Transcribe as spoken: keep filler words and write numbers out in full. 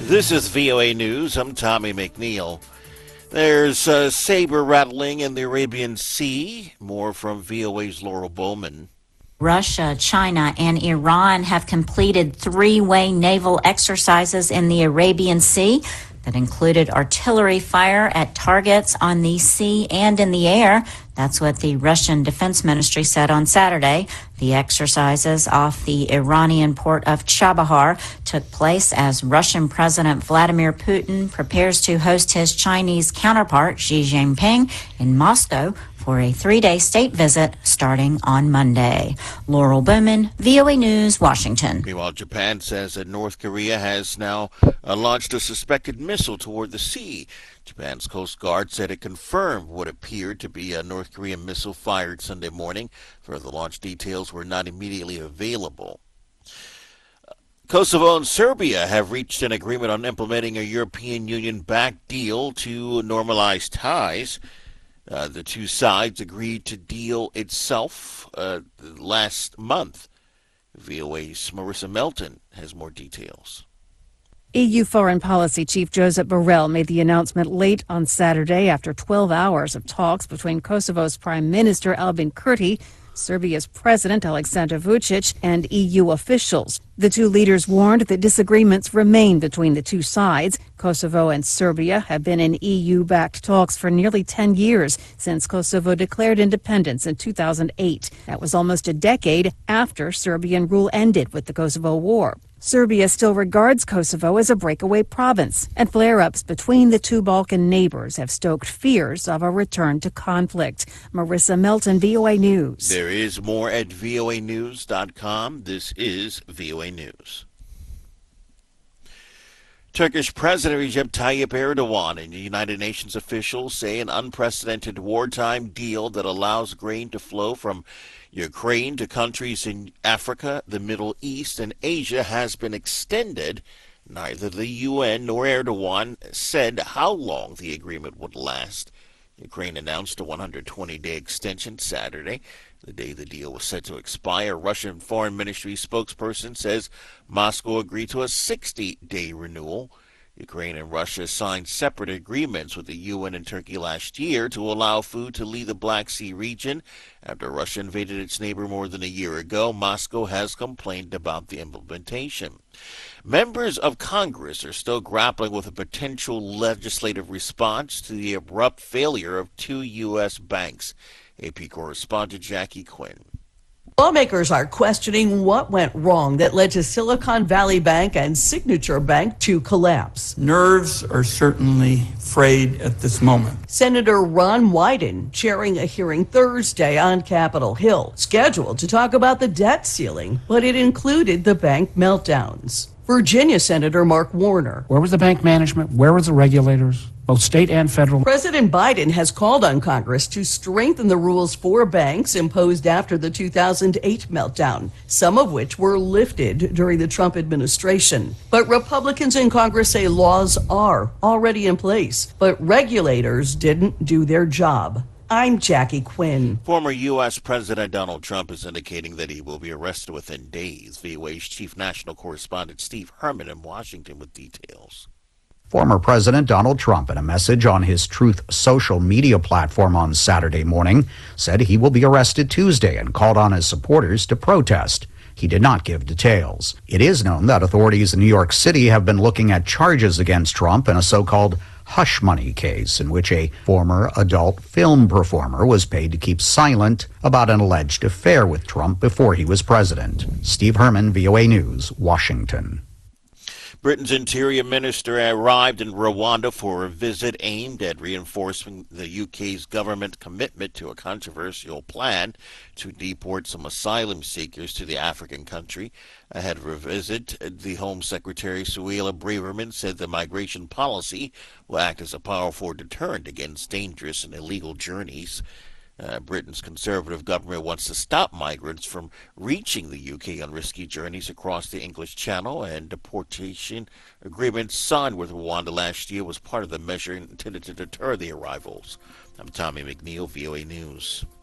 This is V O A News. I'm Tommy McNeil. There's uh, saber rattling in the Arabian Sea. More from V O A's Laurel Bowman. Russia, China, and Iran have completed three-way naval exercises in the Arabian Sea that included artillery fire at targets on the sea and in the air. That's what the Russian Defense Ministry said on Saturday. The exercises off the Iranian port of Chabahar took place as Russian President Vladimir Putin prepares to host his Chinese counterpart, Xi Jinping, in Moscow for a three-day state visit starting on Monday. Laurel Bowman, V O A News, Washington. Meanwhile, Japan says that North Korea has now uh, launched a suspected missile toward the sea. Japan's Coast Guard said it confirmed what appeared to be a North Korean missile fired Sunday morning. Further launch details were not immediately available. Kosovo and Serbia have reached an agreement on implementing a European Union-backed deal to normalize ties. Uh, the two sides agreed to deal itself uh, last month. V O A's Marissa Melton has more details. E U Foreign Policy Chief Josep Borrell made the announcement late on Saturday after twelve hours of talks between Kosovo's Prime Minister Albin Kurti, Serbia's President Aleksandar Vučić, and E U officials. The two leaders warned that disagreements remain between the two sides. Kosovo and Serbia have been in E U-backed talks for nearly ten years, since Kosovo declared independence in two thousand eight. That was almost a decade after Serbian rule ended with the Kosovo War. Serbia still regards Kosovo as a breakaway province, and flare-ups between the two Balkan neighbors have stoked fears of a return to conflict. Marissa Melton, V O A News. There is more at V O A news dot com. This is V O A News. Turkish President Recep Tayyip Erdogan and United Nations officials say an unprecedented wartime deal that allows grain to flow from Ukraine to countries in Africa, the Middle East, and Asia has been extended. Neither the U N nor Erdogan said how long the agreement would last. Ukraine announced a one hundred twenty day extension Saturday, the day the deal was set to expire. Russian Foreign Ministry spokesperson says Moscow agreed to a sixty day renewal. Ukraine and Russia signed separate agreements with the U N and Turkey last year to allow food to leave the Black Sea region. After Russia invaded its neighbor more than a year ago, Moscow has complained about the implementation. Members of Congress are still grappling with a potential legislative response to the abrupt failure of two U S banks. A P correspondent Jackie Quinn. Lawmakers are questioning what went wrong that led to Silicon Valley Bank and Signature Bank to collapse. Nerves are certainly frayed at this moment. Senator Ron Wyden chairing a hearing Thursday on Capitol Hill, scheduled to talk about the debt ceiling, but it included the bank meltdowns. Virginia Senator Mark Warner. Where was the bank management? Where was the regulators? Both state and federal. President Biden has called on Congress to strengthen the rules for banks imposed after the two thousand eight meltdown, some of which were lifted during the Trump administration. But Republicans in Congress say laws are already in place, but regulators didn't do their job. I'm Jackie Quinn. Former U S President Donald Trump is indicating that he will be arrested within days. V O A's chief national correspondent Steve Herman in Washington with details. Former President Donald Trump, in a message on his Truth social media platform on Saturday morning, said he will be arrested Tuesday and called on his supporters to protest. He did not give details. It is known that authorities in New York City have been looking at charges against Trump in a so-called hush money case in which a former adult film performer was paid to keep silent about an alleged affair with Trump before he was president. Steve Herman, V O A News, Washington. Britain's Interior Minister arrived in Rwanda for a visit aimed at reinforcing the U K's government commitment to a controversial plan to deport some asylum seekers to the African country. Ahead of her visit, the Home Secretary Suella Braverman said the migration policy will act as a powerful deterrent against dangerous and illegal journeys. Uh, Britain's Conservative government wants to stop migrants from reaching the U K on risky journeys across the English Channel, and deportation agreements signed with Rwanda last year was part of the measure intended to deter the arrivals. I'm Tommy McNeil, V O A News.